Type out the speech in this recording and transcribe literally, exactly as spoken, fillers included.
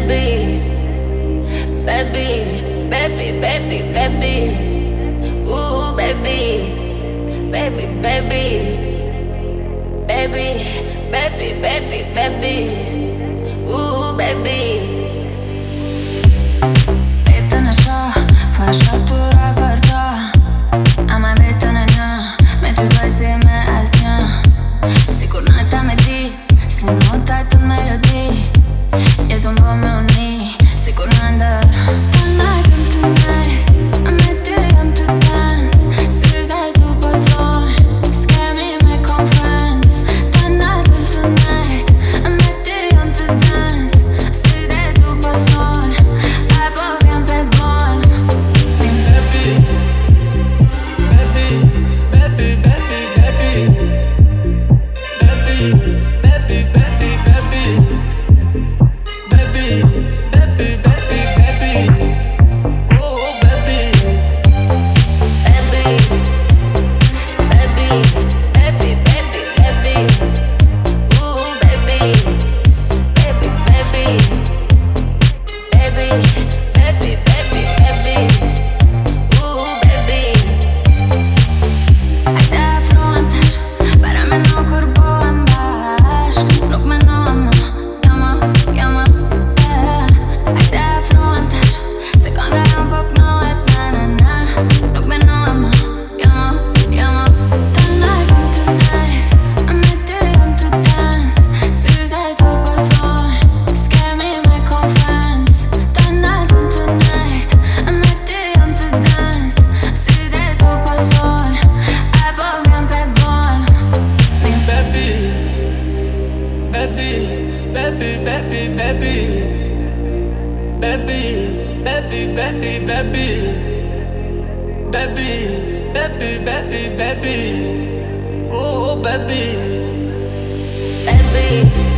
baby, baby, baby, baby, baby. Ooh, baby, baby, baby, baby, baby, baby, baby. Ooh, baby. Vete në shoh, po e shoh tu raporto. Ama vetën e një, me ty bëj si me asnjë. Sikur në ta me ti, si nota të melodi. Jetën po me uni, sikur në ndër. Tonight and tonight, me ty jam të dance. Sytë e tu po thojnë, s'kemi me conference. Tonight and tonight, me ty jam të dance. Sytë e tu po thojnë, apo vjen pe bojnë. Baby, baby, baby, baby, baby, baby, baby, baby, baby, baby, baby, baby, baby, oh baby, Baby, baby, baby, baby, baby. Ooh, baby, baby, baby, baby, baby, baby, baby. Ooh, baby. Hajde afrohem tash, para me no kur bohem bashk. Nuk me no më, jo më, jo më, eh. Hajde afrohem tash, se kënga jon po knohet na na na. Nuk me no më, jo më, jo më. Tonight and tonight, me ty jam të dance. Sytë e tu po thojnë, s'kemi me conference. Tonight and tonight, me ty jam të dance. Sytë e tu po thojnë, apo vjen pe bojnë. baby, baby, baby, baby, baby, baby, baby, baby, baby, baby, baby, baby, baby, oh baby. Baby,